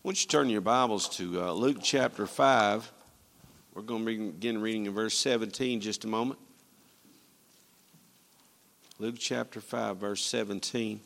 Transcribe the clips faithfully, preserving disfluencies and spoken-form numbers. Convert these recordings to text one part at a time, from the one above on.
Won't you turn your Bibles to uh, Luke chapter five. We're going to begin reading in verse seventeen in just a moment. Luke chapter five, verse seventeen.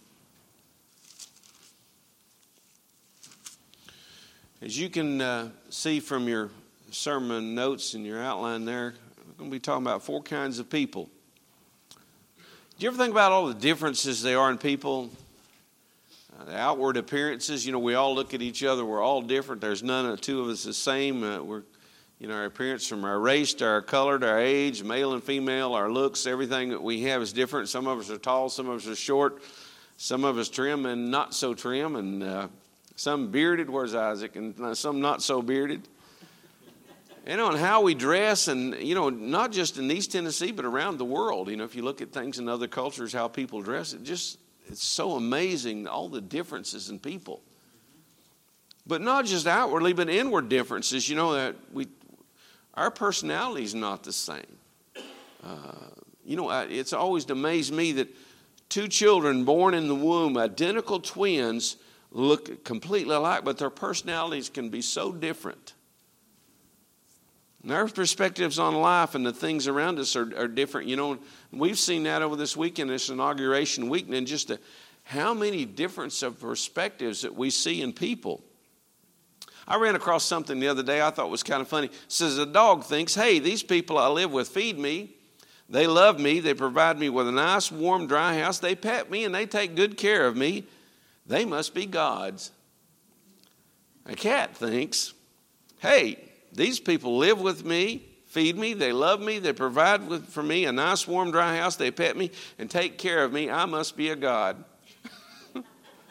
As you can uh, see from your sermon notes and your outline there, we're going to be talking about four kinds of people. Do you ever think about all the differences there are in people? Uh, the outward appearances, you know, we all look at each other. We're all different. There's none of the two of us the same. Uh, we're, you know, our appearance from our race to our color to our age, male and female, our looks, everything that we have is different. Some of us are tall, some of us are short, some of us trim and not so trim, and uh, some bearded, where's Isaac, and some not so bearded. You know, and how we dress, and, you know, not just in East Tennessee, but around the world. You know, if you look at things in other cultures, how people dress, it just, it's so amazing, all the differences in people. But not just outwardly, but inward differences. You know, that we, our personality is not the same. Uh, you know, it's always amazed me that two children born in the womb, identical twins, look completely alike, but their personalities can be so different. And our perspectives on life and the things around us are, are different. You know, we've seen that over this weekend, this inauguration week, and just the, how many difference of perspectives that we see in people. I ran across something the other day I thought was kind of funny. It says a dog thinks, hey, these people I live with feed me. They love me. They provide me with a nice, warm, dry house. They pet me and they take good care of me. They must be gods. A cat thinks, hey, these people live with me, feed me, they love me, they provide with, for me a nice, warm, dry house, they pet me and take care of me. I must be a god. But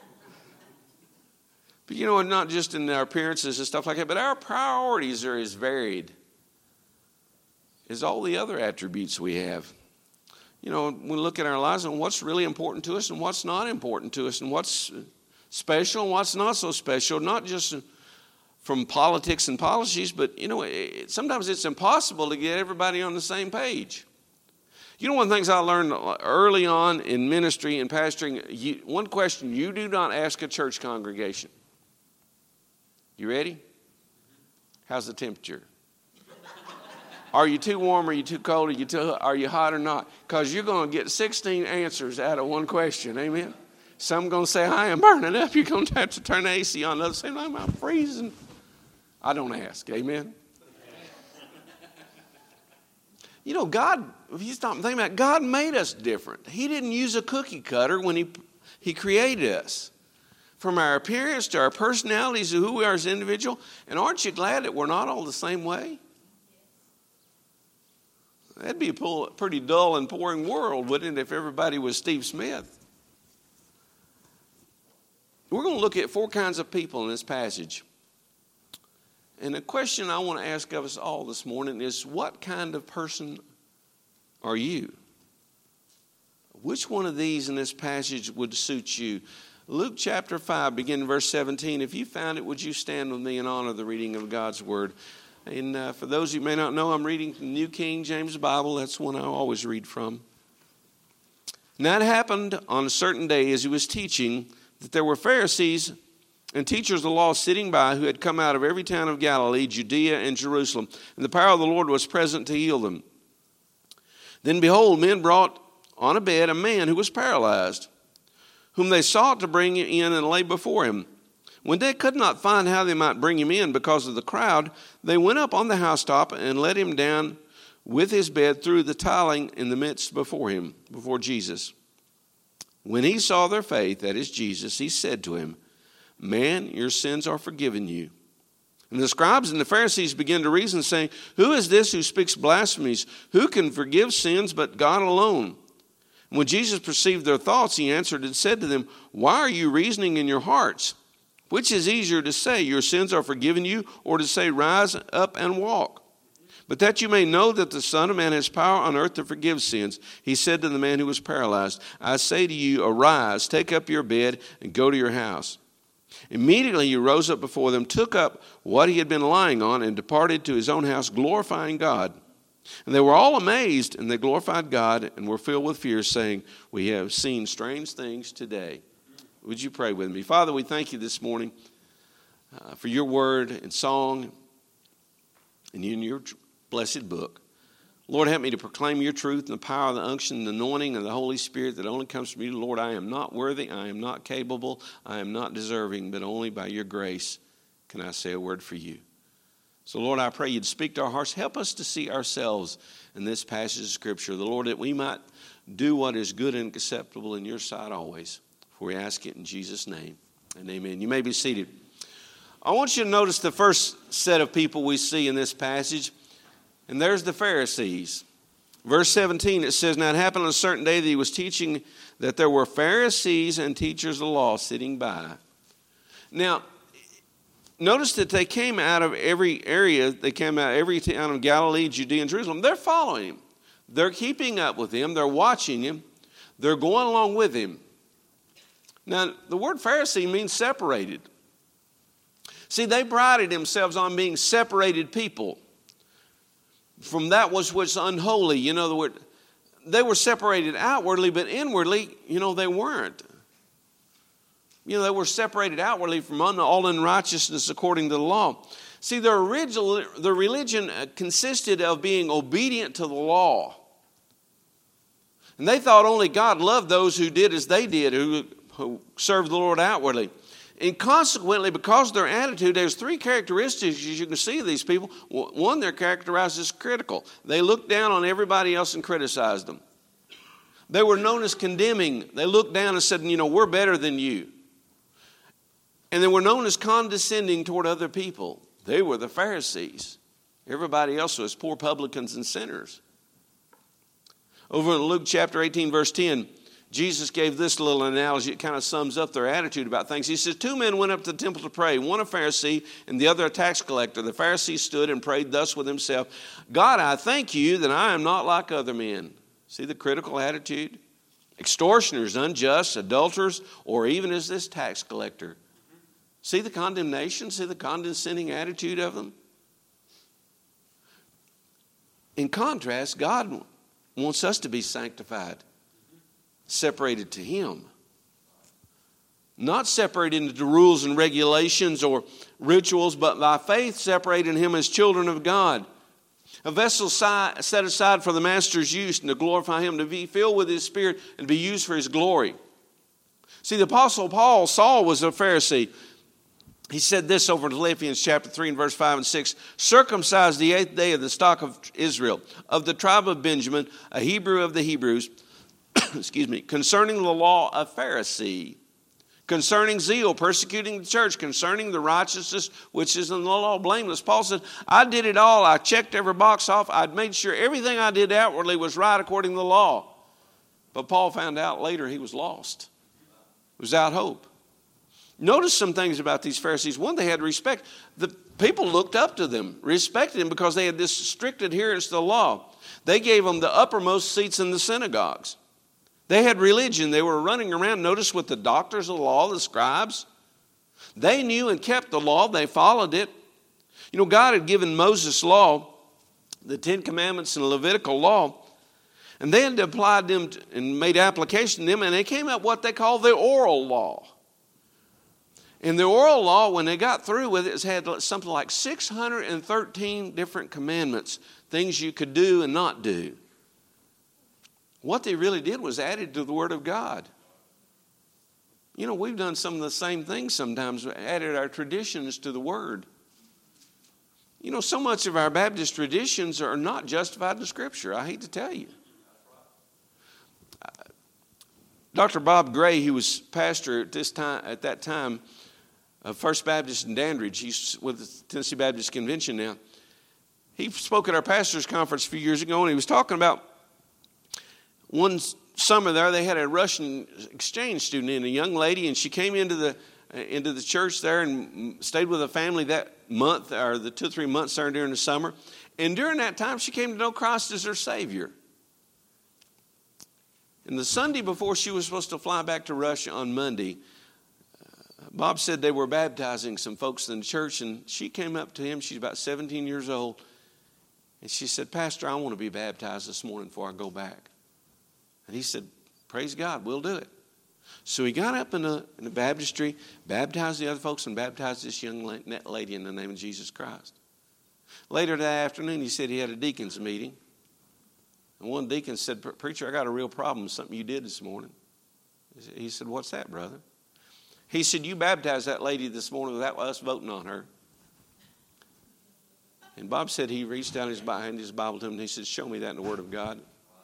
you know, not just in our appearances and stuff like that, but our priorities are as varied as all the other attributes we have. You know, we look at our lives and what's really important to us and what's not important to us and what's special and what's not so special, not just from politics and policies, but, you know, it, sometimes it's impossible to get everybody on the same page. You know, one of the things I learned early on in ministry and pastoring, you, one question you do not ask a church congregation. You ready? How's the temperature? Are you too warm? Are you too cold? Are you too, are you hot or not? Because you're going to get sixteen answers out of one question. Amen? Some going to say, I am burning up. You're going to have to turn the A C on. Others say, I'm, I'm freezing. I don't ask. Amen? You know, God, if you stop and think about it, God made us different. He didn't use a cookie cutter when he, he created us. From our appearance to our personalities to who we are as an individual. And aren't you glad that we're not all the same way? That'd be a pretty dull and boring world, wouldn't it, if everybody was Steve Smith? We're going to look at four kinds of people in this passage. And the question I want to ask of us all this morning is, what kind of person are you? Which one of these in this passage would suit you? Luke chapter five, beginning verse seventeen. If you found it, would you stand with me in honor of the reading of God's word? And uh, for those who may not know, I'm reading from the New King James Bible. That's one I always read from. Now it happened on a certain day as he was teaching that there were Pharisees and teachers of the law sitting by who had come out of every town of Galilee, Judea, and Jerusalem. And the power of the Lord was present to heal them. Then behold, men brought on a bed a man who was paralyzed, whom they sought to bring in and lay before him. When they could not find how they might bring him in because of the crowd, they went up on the housetop and let him down with his bed through the tiling in the midst before him, before Jesus. When he saw their faith, that is Jesus, he said to him, man, your sins are forgiven you. And the scribes and the Pharisees began to reason, saying, who is this who speaks blasphemies? Who can forgive sins but God alone? And when Jesus perceived their thoughts, he answered and said to them, why are you reasoning in your hearts? Which is easier to say, your sins are forgiven you, or to say, rise up and walk? But that you may know that the Son of Man has power on earth to forgive sins, he said to the man who was paralyzed, I say to you, arise, take up your bed, and go to your house. Immediately he rose up before them, took up what he had been lying on, and departed to his own house, glorifying God. And they were all amazed, and they glorified God and were filled with fear, saying, we have seen strange things today. Would you pray with me? Father, we thank you this morning uh, for your word and song and in your blessed book. Lord, help me to proclaim your truth and the power of the unction and the anointing of the Holy Spirit that only comes from you. Lord, I am not worthy, I am not capable, I am not deserving, but only by your grace can I say a word for you. So, Lord, I pray you'd speak to our hearts. Help us to see ourselves in this passage of Scripture. The Lord, that we might do what is good and acceptable in your sight always. For we ask it in Jesus' name, and amen. You may be seated. I want you to notice the first set of people we see in this passage, and there's the Pharisees. Verse seventeen, it says, "Now it happened on a certain day that he was teaching that there were Pharisees and teachers of the law sitting by." Now, notice that they came out of every area. They came out of every town of Galilee, Judea, and Jerusalem. They're following him. They're keeping up with him. They're watching him. They're going along with him. Now, the word Pharisee means separated. See, they prided themselves on being separated people from that which was unholy. You know, the word, they were separated outwardly, but inwardly, you know, they weren't. You know, they were separated outwardly from all unrighteousness according to the law. See, their original, the religion consisted of being obedient to the law. And they thought only God loved those who did as they did, who, who served the Lord outwardly. And consequently, because of their attitude, there's three characteristics you can see of these people. One, they're characterized as critical. They looked down on everybody else and criticized them. They were known as condemning. They looked down and said, you know, we're better than you. And they were known as condescending toward other people. They were the Pharisees. Everybody else was poor publicans and sinners. Over in Luke chapter eighteen, verse ten, Jesus gave this little analogy. It kind of sums up their attitude about things. He says, two men went up to the temple to pray, one a Pharisee and the other a tax collector. The Pharisee stood and prayed thus with himself, God, I thank you that I am not like other men. See the critical attitude? Extortioners, unjust, adulterers, or even as this tax collector. See the condemnation? See the condescending attitude of them? In contrast, God wants us to be sanctified, separated to Him. Not separated into rules and regulations or rituals, but by faith separating Him as children of God. A vessel set aside for the Master's use and to glorify Him, to be filled with His Spirit and be used for His glory. See, the Apostle Paul, Saul was a Pharisee. He said this over in Philippians chapter three and verse five and six. Circumcised the eighth day of the stock of Israel, of the tribe of Benjamin, a Hebrew of the Hebrews, excuse me, concerning the law a Pharisee, concerning zeal, persecuting the church, concerning the righteousness which is in the law, blameless. Paul said, I did it all. I checked every box off. I'd made sure everything I did outwardly was right according to the law. But Paul found out later he was lost. He was without hope. Notice some things about these Pharisees. One, they had respect. The people looked up to them, respected them because they had this strict adherence to the law. They gave them the uppermost seats in the synagogues. They had religion. They were running around, notice, with the doctors of the law, the scribes. They knew and kept the law. They followed it. You know, God had given Moses law, the Ten Commandments and the Levitical law, and they had applied them to, and made application to them, and they came up with what they call the oral law. And the oral law, when they got through with it, it had something like six hundred thirteen different commandments, things you could do and not do. What they really did was added to the Word of God. You know, we've done some of the same things sometimes, added our traditions to the Word. You know, so much of our Baptist traditions are not justified in Scripture. I hate to tell you. Doctor Bob Gray, who was pastor at this time, at that time, of First Baptist in Dandridge, he's with the Tennessee Baptist Convention now. He spoke at our pastors' conference a few years ago, and he was talking about one summer there. They had a Russian exchange student in, a young lady, and she came into the into the church there and stayed with a family that month, or the two or three months there during the summer. And during that time, she came to know Christ as her Savior. And the Sunday before she was supposed to fly back to Russia on Monday, uh, Bob said they were baptizing some folks in the church, and she came up to him. She's about seventeen years old. And she said, Pastor, I want to be baptized this morning before I go back. And he said, praise God, we'll do it. So he got up in the, in the baptistry, baptized the other folks, and baptized this young lady in the name of Jesus Christ. Later that afternoon, he said he had a deacon's meeting. And one deacon said, "Preacher, I got a real problem with something you did this morning." He said, "What's that, brother?" He said, "You baptized that lady this morning without us voting on her." And Bob said he reached down his, handed his Bible to him, and he said, "Show me that in the Word of God."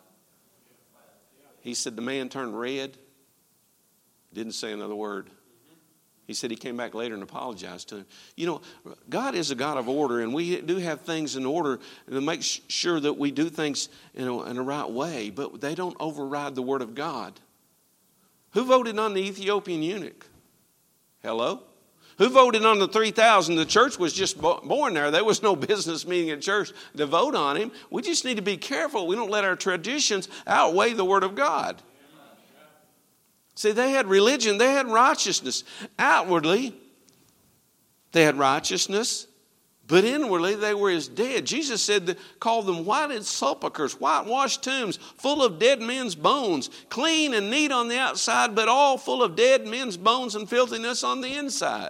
He said the man turned red. Didn't say another word. He said he came back later and apologized to him. You know, God is a God of order, and we do have things in order to make sure that we do things in a, in a right way, but they don't override the Word of God. Who voted on the Ethiopian eunuch? Hello? Who voted on the three thousand? The church was just born there. There was no business meeting at church to vote on him. We just need to be careful. We don't let our traditions outweigh the Word of God. See, they had religion, they had righteousness. Outwardly, they had righteousness, but inwardly they were as dead. Jesus said, that, called them whited sepulchres, whitewashed tombs, full of dead men's bones, clean and neat on the outside, but all full of dead men's bones and filthiness on the inside.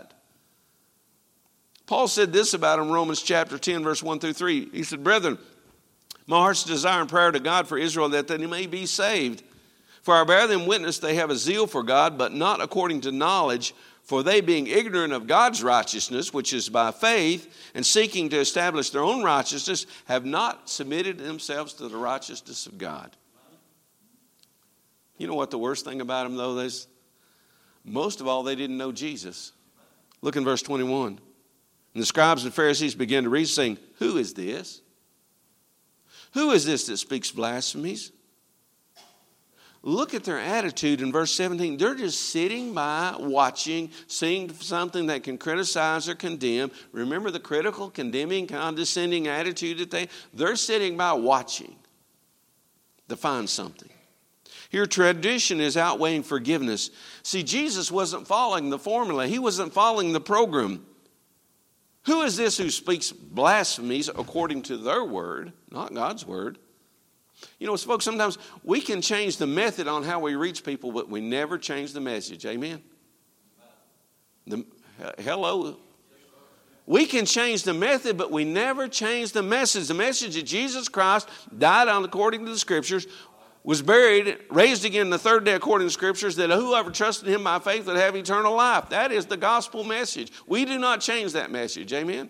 Paul said this about him in Romans chapter ten, verse one through three. He said, "Brethren, my heart's desire and prayer to God for Israel that they may be saved. For I bear them witness they have a zeal for God, but not according to knowledge. For they, being ignorant of God's righteousness, which is by faith, and seeking to establish their own righteousness, have not submitted themselves to the righteousness of God." You know what the worst thing about them, though, is? Most of all, they didn't know Jesus. Look in verse twenty-one. "And the scribes and Pharisees began to reason, saying, Who is this? Who is this that speaks blasphemies?" Look at their attitude in verse seventeen. They're just sitting by, watching, seeing something that can criticize or condemn. Remember the critical, condemning, condescending attitude that they, they're sitting by watching to find something. Here, tradition is outweighing forgiveness. See, Jesus wasn't following the formula. He wasn't following the program. Who is this who speaks blasphemies according to their word, not God's word? You know, folks, sometimes we can change the method on how we reach people, but we never change the message. Amen? The, hello? We can change the method, but we never change the message. The message that Jesus Christ died on according to the Scriptures, was buried, raised again the third day according to the Scriptures, that whoever trusted him by faith would have eternal life. That is the gospel message. We do not change that message. Amen?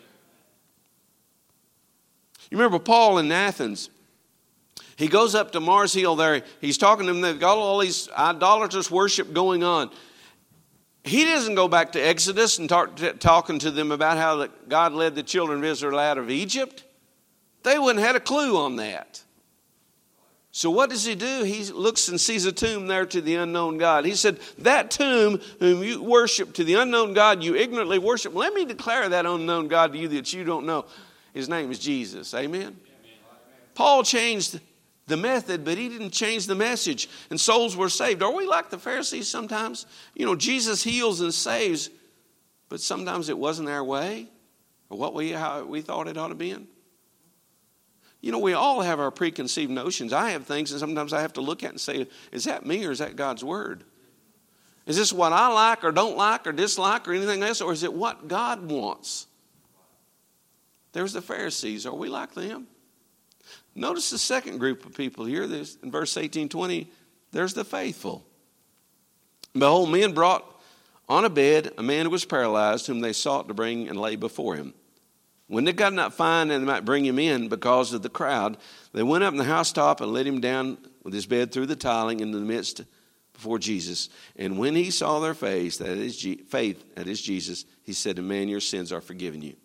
You remember Paul in Athens. He goes up to Mars Hill there. He's talking to them. They've got all these idolatrous worship going on. He doesn't go back to Exodus and talk, t- talking to them about how the, God led the children of Israel out of Egypt. They wouldn't have had a clue on that. So what does he do? He looks and sees a tomb there to the unknown God. He said, that tomb whom you worship, to the unknown God you ignorantly worship, let me declare that unknown God to you that you don't know. His name is Jesus. Amen? Amen. Paul changed the method, but he didn't change the message. And souls were saved. Are we like the Pharisees sometimes? You know, Jesus heals and saves, but sometimes it wasn't our way or what we how we thought it ought to be in. You know, we all have our preconceived notions. I have things, and sometimes I have to look at and say, is that me or is that God's word? Is this what I like or don't like or dislike or anything else, or is it what God wants? There's the Pharisees. Are we like them? Notice the second group of people here. There's, in verse eighteen, twenty, there's the faithful. Behold, men brought on a bed a man who was paralyzed, whom they sought to bring and lay before him. When they could not find and they might bring him in because of the crowd, they went up in the housetop and let him down with his bed through the tiling into the midst before Jesus. And when he saw their face, that is G- faith, that is Jesus, he said, man, your sins are forgiven you.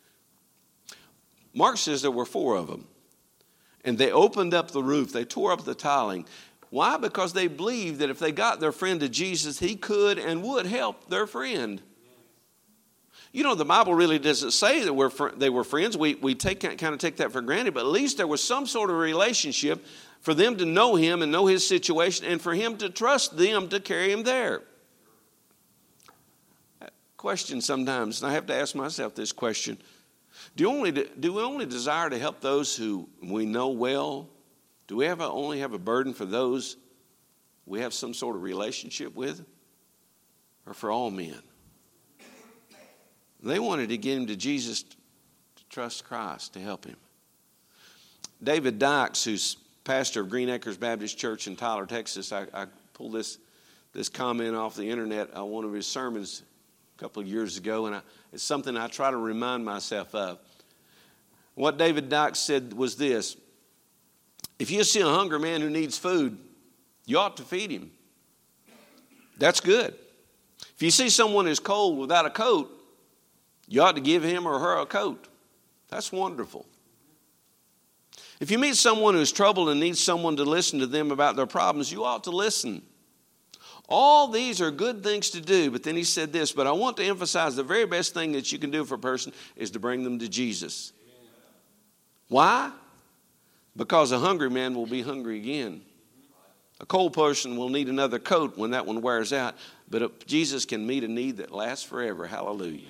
Mark says there were four of them. And they opened up the roof. They tore up the tiling. Why? Because they believed that if they got their friend to Jesus, he could and would help their friend. You know, the Bible really doesn't say that we're fr- they were friends. We, we take, kind of take that for granted. But at least there was some sort of relationship for them to know him and know his situation and for him to trust them to carry him there. Question sometimes, and I have to ask myself this question. Do, you only, do we only desire to help those who we know well? Do we ever only have a burden for those we have some sort of relationship with, or for all men? They wanted to get him to Jesus to trust Christ, to help him. David Dykes, who's pastor of Green Acres Baptist Church in Tyler, Texas, I, I pulled this, this comment off the internet on one of his sermons a couple of years ago, and I, it's something I try to remind myself of. What David Dykes said was this: if you see a hungry man who needs food, you ought to feed him. That's good. If you see someone who's cold without a coat, you ought to give him or her a coat. That's wonderful. If you meet someone who's troubled and needs someone to listen to them about their problems, you ought to listen. All these are good things to do, but then he said this, but I want to emphasize the very best thing that you can do for a person is to bring them to Jesus. Why? Because a hungry man will be hungry again. A cold person will need another coat when that one wears out, but Jesus can meet a need that lasts forever. Hallelujah.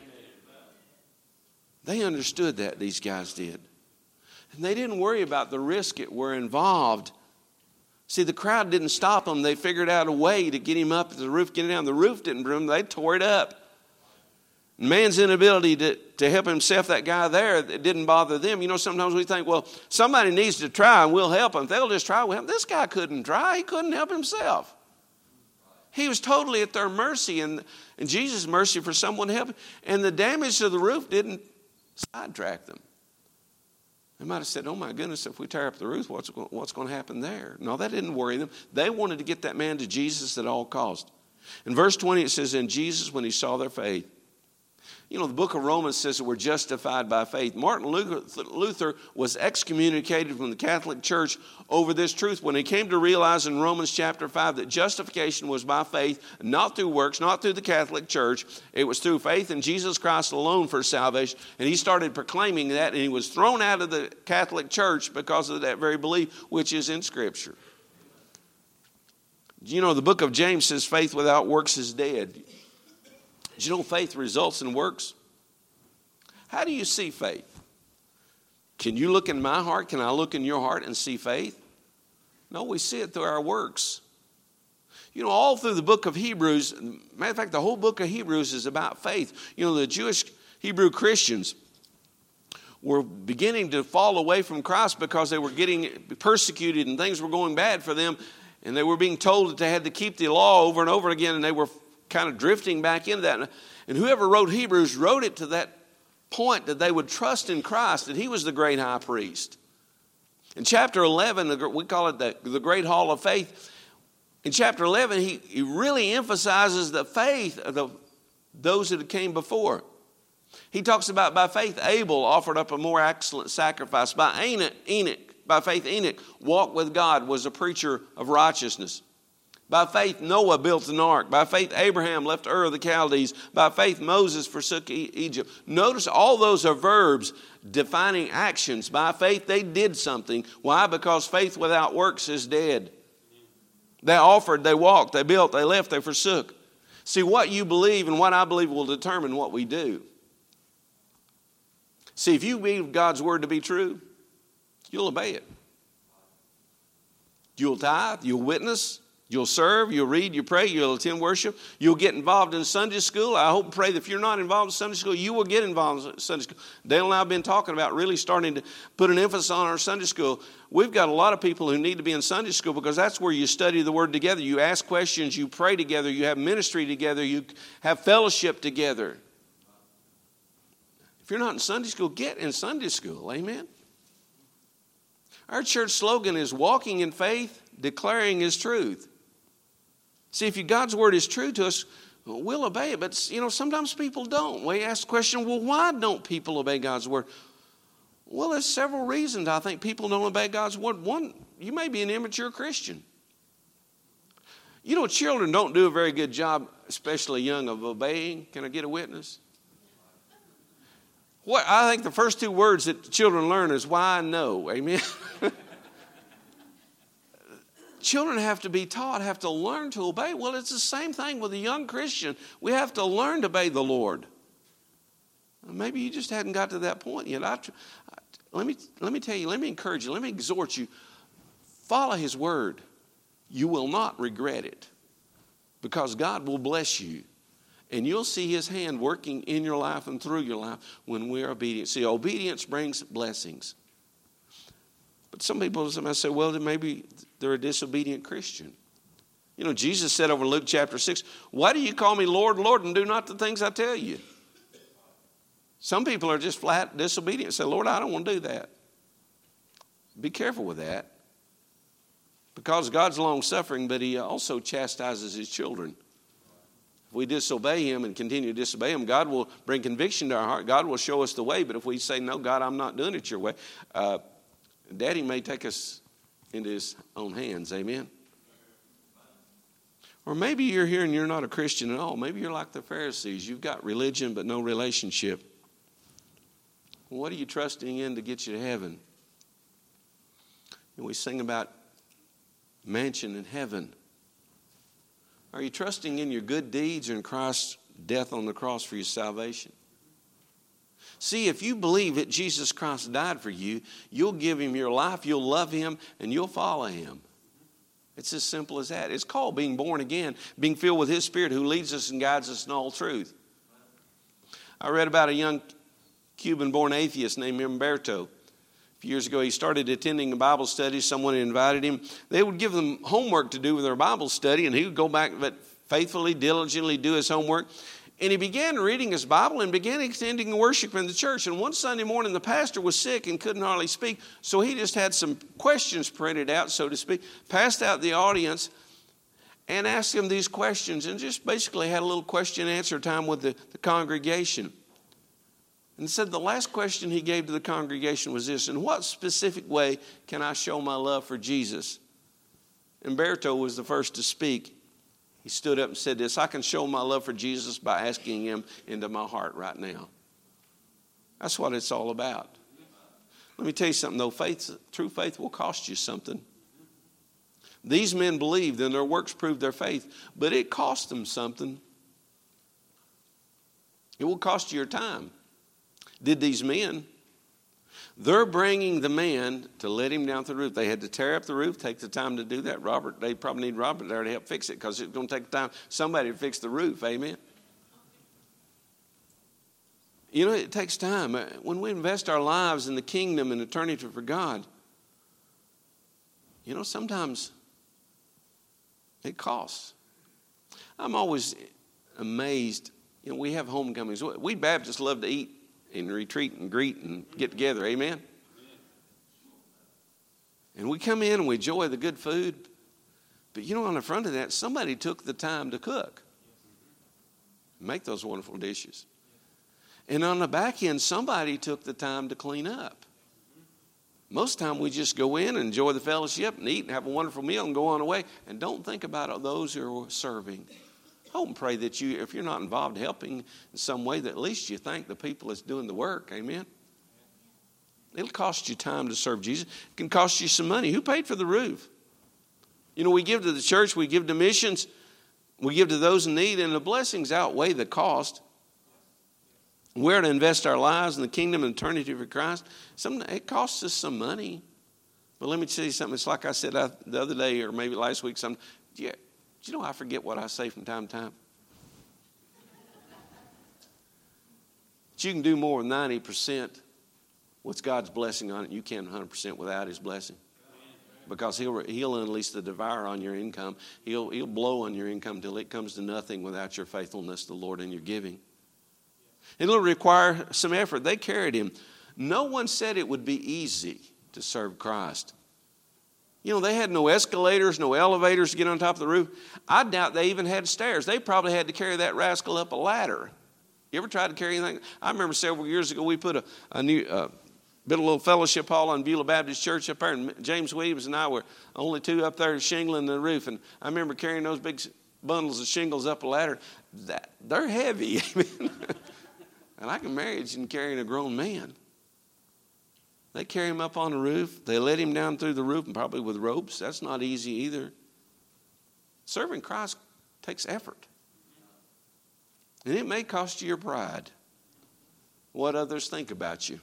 They understood that, these guys did. And they didn't worry about the risk that were involved. See, the crowd didn't stop them. They figured out a way to get him up to the roof, get him down. The roof didn't brim. They tore it up. Man's inability to, to help himself, that guy there, it didn't bother them. You know, sometimes we think, well, somebody needs to try and we'll help them. They'll just try. Well, this guy couldn't try. He couldn't help himself. He was totally at their mercy, and, and Jesus' mercy for someone to help him. And the damage to the roof didn't sidetrack them. They might have said, oh my goodness, if we tear up the roof, what's, what's going to happen there? No, that didn't worry them. They wanted to get that man to Jesus at all cost. In verse twenty, it says, and Jesus, when he saw their faith. You know, the book of Romans says that we're justified by faith. Martin Luther was excommunicated from the Catholic Church over this truth when he came to realize in Romans chapter five that justification was by faith, not through works, not through the Catholic Church. It was through faith in Jesus Christ alone for salvation. And he started proclaiming that, and he was thrown out of the Catholic Church because of that very belief, which is in Scripture. You know, the book of James says faith without works is dead. Did you know faith results in works? How do you see faith? Can you look in my heart? Can I look in your heart and see faith? No, we see it through our works. You know, all through the book of Hebrews, matter of fact, the whole book of Hebrews is about faith. You know, the Jewish Hebrew Christians were beginning to fall away from Christ because they were getting persecuted and things were going bad for them. And they were being told that they had to keep the law over and over again, and they were kind of drifting back into that. And whoever wrote Hebrews wrote it to that point that they would trust in Christ, that he was the great high priest. In chapter eleven, we call it the, the Great Hall of Faith. In chapter eleven, he, he really emphasizes the faith of the, those that came before. He talks about by faith Abel offered up a more excellent sacrifice. By Enoch, Enoch, by faith Enoch walked with God, was a preacher of righteousness. By faith, Noah built an ark. By faith, Abraham left Ur of the Chaldees. By faith, Moses forsook Egypt. Notice all those are verbs defining actions. By faith, they did something. Why? Because faith without works is dead. They offered, they walked, they built, they left, they forsook. See, what you believe and what I believe will determine what we do. See, if you believe God's word to be true, you'll obey it. You'll tithe, you'll witness, you'll serve, you'll read, you pray, you'll attend worship. You'll get involved in Sunday school. I hope and pray that if you're not involved in Sunday school, you will get involved in Sunday school. Dale and I have been talking about really starting to put an emphasis on our Sunday school. We've got a lot of people who need to be in Sunday school because that's where you study the Word together. You ask questions, you pray together, you have ministry together, you have fellowship together. If you're not in Sunday school, get in Sunday school. Amen. Our church slogan is walking in faith, declaring His truth. See, if God's word is true to us, we'll obey it. But, you know, sometimes people don't. We ask the question, well, why don't people obey God's word? Well, there's several reasons I think people don't obey God's word. One, you may be an immature Christian. You know, children don't do a very good job, especially young, of obeying. Can I get a witness? What I think the first two words that children learn is why I know. Amen. Children have to be taught, have to learn to obey. Well, it's the same thing with a young Christian. We have to learn to obey the Lord. Maybe you just hadn't got to that point yet. I, I, let me let me tell you, let me encourage you, let me exhort you. Follow His word. you will not regret it, because God will bless you. And you'll see His hand working in your life and through your life when we're obedient. See, obedience brings blessings. But some people somebody say, well, then maybe they're a disobedient Christian. You know, Jesus said over in Luke chapter six, why do you call me Lord, Lord, and do not the things I tell you? Some people are just flat disobedient. Say, Lord, I don't want to do that. Be careful with that. Because God's long-suffering, but He also chastises His children. If we disobey Him and continue to disobey Him, God will bring conviction to our heart. God will show us the way. But if we say, no, God, I'm not doing it your way, uh, Daddy may take us into His own hands. Amen? Or maybe you're here and you're not a Christian at all. Maybe you're like the Pharisees. You've got religion but no relationship. What are you trusting in to get you to heaven? And we sing about mansion in heaven. Are you trusting in your good deeds or in Christ's death on the cross for your salvation? See, if you believe that Jesus Christ died for you, you'll give Him your life, you'll love Him, and you'll follow Him. It's as simple as that. It's called being born again, being filled with His Spirit who leads us and guides us in all truth. I read about a young Cuban-born atheist named Humberto. A few years ago, he started attending a Bible study. Someone invited him. They would give them homework to do with their Bible study, and he would go back but faithfully, diligently do his homework. And he began reading his Bible and began attending worship in the church. And one Sunday morning, the pastor was sick and couldn't hardly speak, so he just had some questions printed out, so to speak, passed out the audience, and asked them these questions, and just basically had a little question and answer time with the, the congregation. And said the last question he gave to the congregation was this: in what specific way can I show my love for Jesus? Humberto was the first to speak. He stood up and said this: I can show my love for Jesus by asking Him into my heart right now. That's what it's all about. Let me tell you something, though. Faith, true faith will cost you something. These men believed, and their works proved their faith, but it cost them something. It will cost you your time. Did these men? They're bringing the man to let him down through the roof. They had to tear up the roof, take the time to do that. Robert, they probably need Robert there to help fix it, because it's going to take time somebody to fix the roof. Amen. You know, it takes time. When we invest our lives in the kingdom and eternity for God, you know, sometimes it costs. I'm always amazed. You know, we have homecomings. We Baptists love to eat and retreat and greet and get together. Amen? And we come in and we enjoy the good food. But you know, on the front of that, somebody took the time to cook. Make those wonderful dishes. And on the back end, somebody took the time to clean up. Most of the time we just go in and enjoy the fellowship and eat and have a wonderful meal and go on away and don't think about those who are serving. I hope and pray that you, if you're not involved helping in some way, that at least you thank the people that's doing the work. Amen? It'll cost you time to serve Jesus. It can cost you some money. Who paid for the roof? You know, we give to the church, we give to missions, we give to those in need, and the blessings outweigh the cost. We're to invest our lives in the kingdom and eternity for Christ. Some, it costs us some money. But let me tell you something. It's like I said the other day, or maybe last week, some, yeah, do you know I forget what I say from time to time? But you can do more than ninety percent with God's blessing on it. You can one hundred percent without His blessing. Because he'll, he'll unleash the devourer on your income. He'll, he'll blow on your income until it comes to nothing without your faithfulness to the Lord and your giving. It'll require some effort. They carried Him. No one said it would be easy to serve Christ. You know, they had no escalators, no elevators to get on top of the roof. I doubt they even had stairs. They probably had to carry that rascal up a ladder. You ever tried to carry anything? I remember several years ago we put a, a new, uh, built a little fellowship hall on Beulah Baptist Church up there, and James Williams and I were only two up there shingling the roof. And I remember carrying those big bundles of shingles up a ladder. That, they're heavy. And I can imagine carrying a grown man. They carry him up on the roof. They let him down through the roof, and probably with ropes. That's not easy either. Serving Christ takes effort. And it may cost you your pride. What others think about you.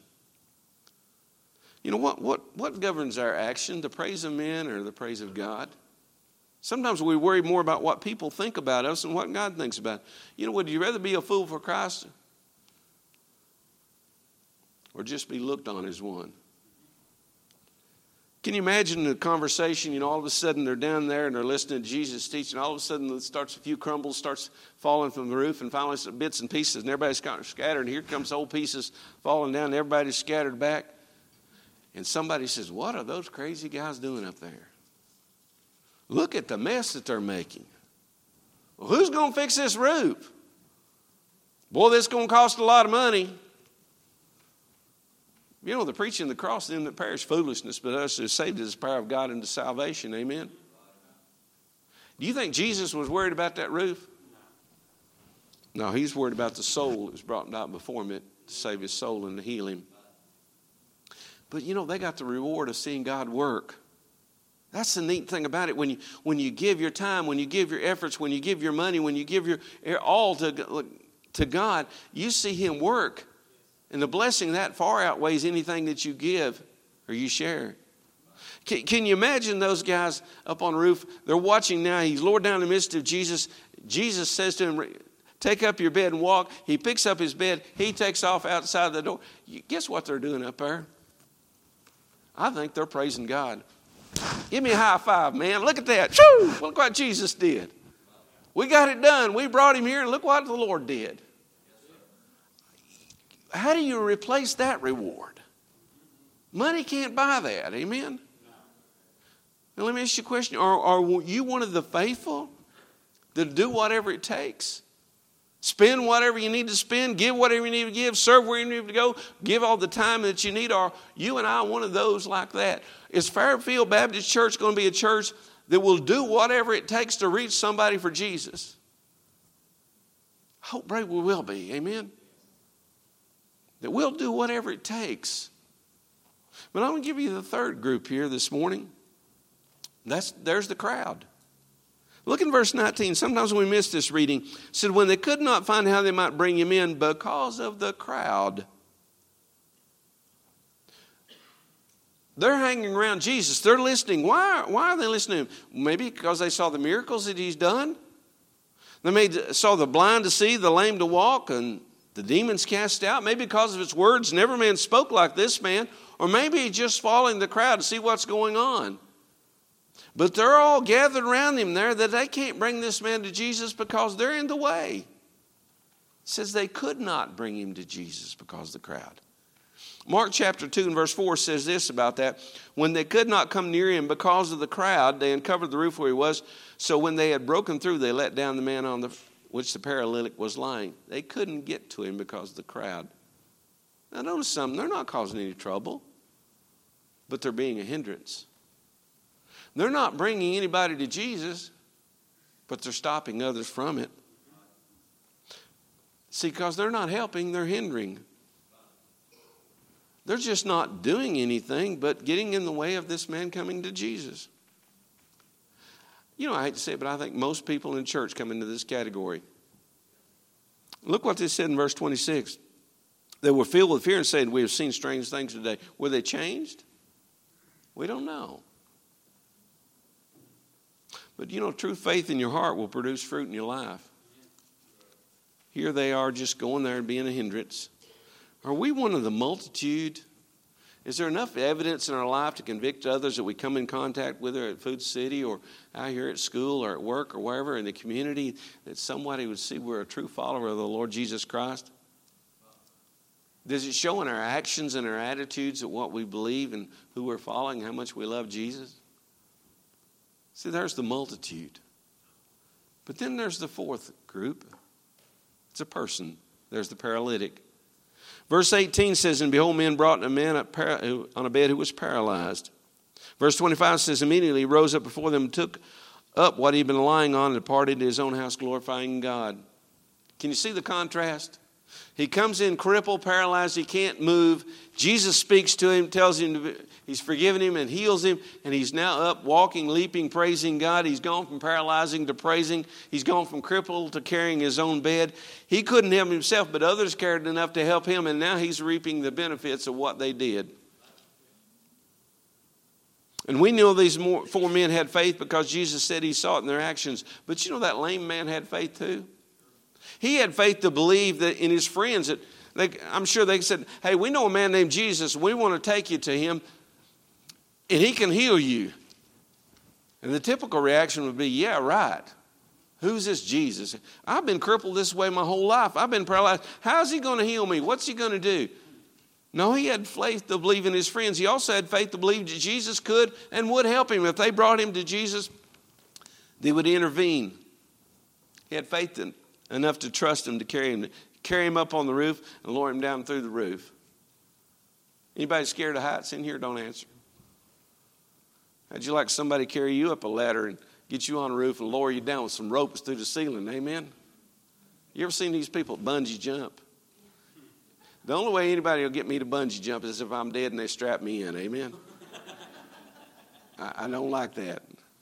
You know, what, what, what governs our action? The praise of men or the praise of God? Sometimes we worry more about what people think about us than what God thinks about. You know, would you rather be a fool for Christ or just be looked on as one? Can you imagine the conversation? You know, all of a sudden they're down there and they're listening to Jesus teaching. All of a sudden it starts a few crumbles, starts falling from the roof, and finally some bits and pieces, and everybody's kind of scattered. And here comes old pieces falling down, and everybody's scattered back. And somebody says, "What are those crazy guys doing up there? Look at the mess that they're making. Well, who's going to fix this roof? Boy, this is going to cost a lot of money." You know, the preaching of the cross, them that perish foolishness, but us is saved is the power of God unto salvation. Amen? Do you think Jesus was worried about that roof? No, he's worried about the soul that was brought out before him to save his soul and to heal him. But, you know, they got the reward of seeing God work. That's the neat thing about it. When you, when you give your time, when you give your efforts, when you give your money, when you give your all to, to God, you see him work. And the blessing that far outweighs anything that you give or you share. Can, can you imagine those guys up on the roof? They're watching now. He's lowered down in the midst of Jesus. Jesus says to him, "Take up your bed and walk." He picks up his bed. He takes off outside the door. Guess what they're doing up there? I think they're praising God. Give me a high five, man. Look at that. Shoo! Look what Jesus did. We got it done. We brought him here, and look what the Lord did. How do you replace that reward? Money can't buy that. Amen? Now let me ask you a question. Are, are you one of the faithful that do whatever it takes? Spend whatever you need to spend. Give whatever you need to give. Serve where you need to go. Give all the time that you need. Are you and I one of those like that? Is Fairfield Baptist Church going to be a church that will do whatever it takes to reach somebody for Jesus? I hope, pray we will be. Amen? That we'll do whatever it takes. But I'm going to give you the third group here this morning. That's there's the crowd. Look in verse nineteen. Sometimes we miss this reading. It said, when they could not find how they might bring him in because of the crowd. They're hanging around Jesus. They're listening. Why, why are they listening to him? Maybe because they saw the miracles that he's done. They made, saw the blind to see, the lame to walk, and the demons cast out. Maybe because of his words, never man spoke like this man. Or maybe just following the crowd to see what's going on. But they're all gathered around him there that they can't bring this man to Jesus because they're in the way. It says they could not bring him to Jesus because of the crowd. Mark chapter two and verse four says this about that. When they could not come near him because of the crowd, they uncovered the roof where he was. So when they had broken through, they let down the man on the which the paralytic was lying. They couldn't get to him because of the crowd. Now notice something. They're not causing any trouble, but they're being a hindrance. They're not bringing anybody to Jesus, but they're stopping others from it. See, because they're not helping, they're hindering. They're just not doing anything but getting in the way of this man coming to Jesus. You know, I hate to say it, but I think most people in church come into this category. Look what they said in verse twenty-six. They were filled with fear and said, we have seen strange things today. Were they changed? We don't know. But you know, true faith in your heart will produce fruit in your life. Here they are just going there and being a hindrance. Are we one of the multitude? Is there enough evidence in our life to convict others that we come in contact with, her at Food City or out here at school or at work or wherever in the community, that somebody would see we're a true follower of the Lord Jesus Christ? Does it show in our actions and our attitudes of what we believe and who we're following, how much we love Jesus? See, there's the multitude. But then there's the fourth group. It's a person. There's the paralytic. Verse eighteen says, and behold, men brought a man up on a bed who was paralyzed. Verse twenty-five says, immediately he rose up before them and took up what he had been lying on and departed to his own house, glorifying God. Can you see the contrast? He comes in crippled, paralyzed, he can't move. Jesus speaks to him, tells him to, he's forgiven him and heals him, and he's now up, walking, leaping, praising God. He's gone from paralyzing to praising. He's gone from crippled to carrying his own bed. He couldn't help himself, but others cared enough to help him, and now he's reaping the benefits of what they did. And we know these more, four men had faith because Jesus said he saw it in their actions. But you know that lame man had faith too? He had faith to believe that in his friends. That they, I'm sure they said, hey, we know a man named Jesus. We want to take you to him and he can heal you. And the typical reaction would be, yeah, right. Who's this Jesus? I've been crippled this way my whole life. I've been paralyzed. How's he going to heal me? What's he going to do? No, he had faith to believe in his friends. He also had faith to believe that Jesus could and would help him. If they brought him to Jesus, they would intervene. He had faith in, enough to trust him to carry him, carry him up on the roof and lower him down through the roof. Anybody scared of heights in here? Don't answer. How'd you like somebody carry you up a ladder and get you on a roof and lower you down with some ropes through the ceiling? Amen? You ever seen these people bungee jump? The only way anybody will get me to bungee jump is if I'm dead and they strap me in. Amen? I, I don't like that.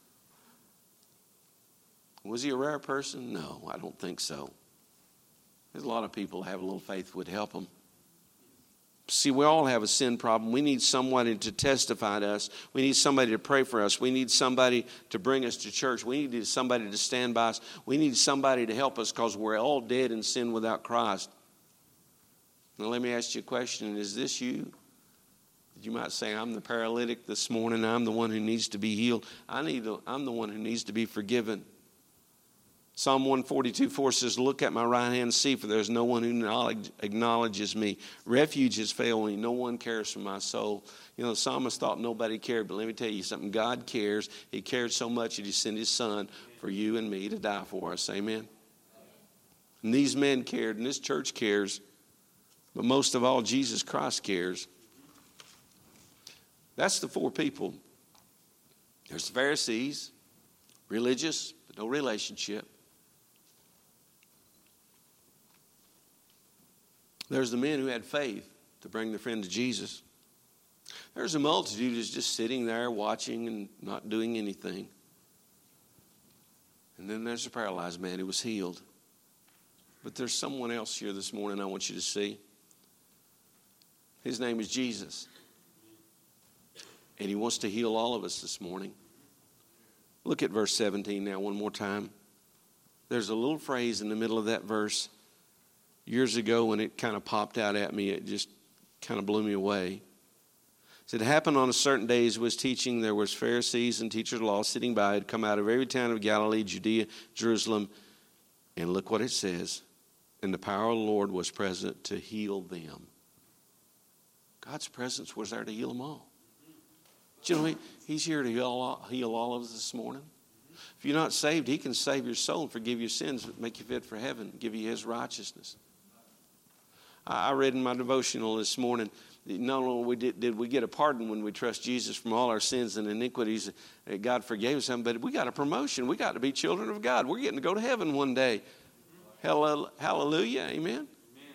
Was he a rare person? No, I don't think so. There's a lot of people who have a little faith would help them. See, we all have a sin problem. We need somebody to testify to us. We need somebody to pray for us. We need somebody to bring us to church. We need somebody to stand by us. We need somebody to help us because we're all dead in sin without Christ. Now, let me ask you a question. Is this you? You might say, I'm the paralytic this morning. I'm the one who needs to be healed. I need. To, I'm the one who needs to be forgiven. Psalm one forty-two four says, look at my right hand and see, for there's no one who acknowledges me. Refuge has failed me. No one cares for my soul. You know, the psalmist thought nobody cared, but let me tell you something. God cares. He cared so much that he sent his son for you and me to die for us. Amen? And these men cared, and this church cares. But most of all, Jesus Christ cares. That's the four people. There's the Pharisees, religious, but no relationship. There's the men who had faith to bring their friend to Jesus. There's a multitude who's just sitting there watching and not doing anything. And then there's a paralyzed man who was healed. But there's someone else here this morning I want you to see. His name is Jesus. And he wants to heal all of us this morning. Look at verse seventeen now one more time. There's a little phrase in the middle of that verse. Years ago when it kind of popped out at me, it just kind of blew me away. It said, it happened on a certain day as he was teaching, there was Pharisees and teachers of law sitting by, had come out of every town of Galilee, Judea, Jerusalem. And look what it says. And the power of the Lord was present to heal them. God's presence was there to heal them all. Do you know, he, he's here to heal all, heal all of us this morning. If you're not saved, he can save your soul and forgive your sins, make you fit for heaven, give you his righteousness. I read in my devotional this morning, not only we did, did we get a pardon when we trust Jesus from all our sins and iniquities, that God forgave us, but we got a promotion. We got to be children of God. We're getting to go to heaven one day. Hallelujah. Amen.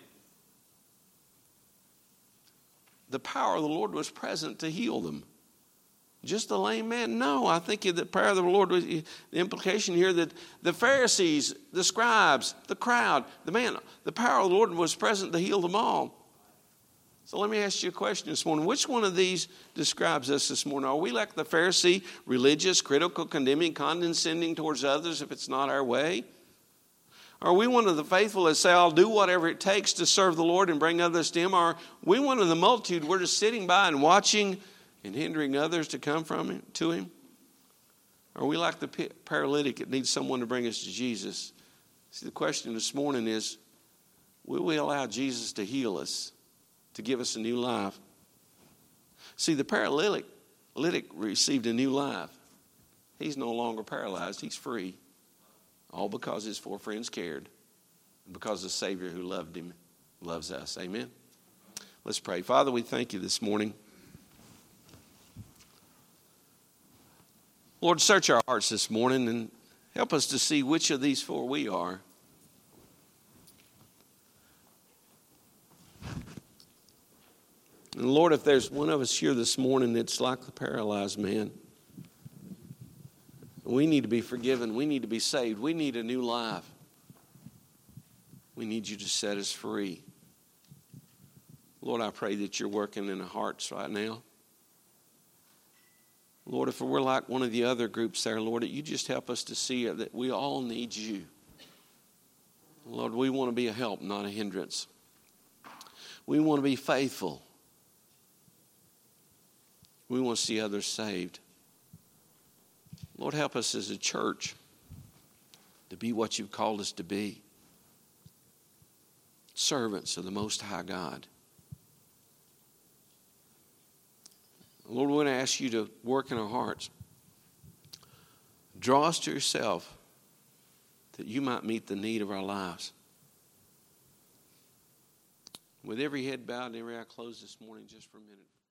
The power of the Lord was present to heal them. Just a lame man? No, I think the power of the Lord was the implication here that the Pharisees, the scribes, the crowd, the man, the power of the Lord was present to heal them all. So let me ask you a question this morning. Which one of these describes us this morning? Are we like the Pharisee, religious, critical, condemning, condescending towards others if it's not our way? Are we one of the faithful that say, I'll do whatever it takes to serve the Lord and bring others to him? Or are we one of the multitude, we're just sitting by and watching and hindering others to come from him, to him? Are we like the paralytic that needs someone to bring us to Jesus? See, the question this morning is, will we allow Jesus to heal us, to give us a new life? See, the paralytic received a new life. He's no longer paralyzed. He's free. All because his four friends cared. And because the Savior who loved him loves us. Amen? Let's pray. Father, we thank you this morning. Lord, search our hearts this morning and help us to see which of these four we are. And Lord, if there's one of us here this morning that's like the paralyzed man, we need to be forgiven. We need to be saved. We need a new life. We need you to set us free. Lord, I pray that you're working in our hearts right now. Lord, if we're like one of the other groups there, Lord, that you just help us to see that we all need you. Lord, we want to be a help, not a hindrance. We want to be faithful. We want to see others saved. Lord, help us as a church to be what you've called us to be. Servants of the Most High God. Lord, we want to ask you to work in our hearts. Draw us to yourself that you might meet the need of our lives. With every head bowed and every eye closed this morning, just for a minute.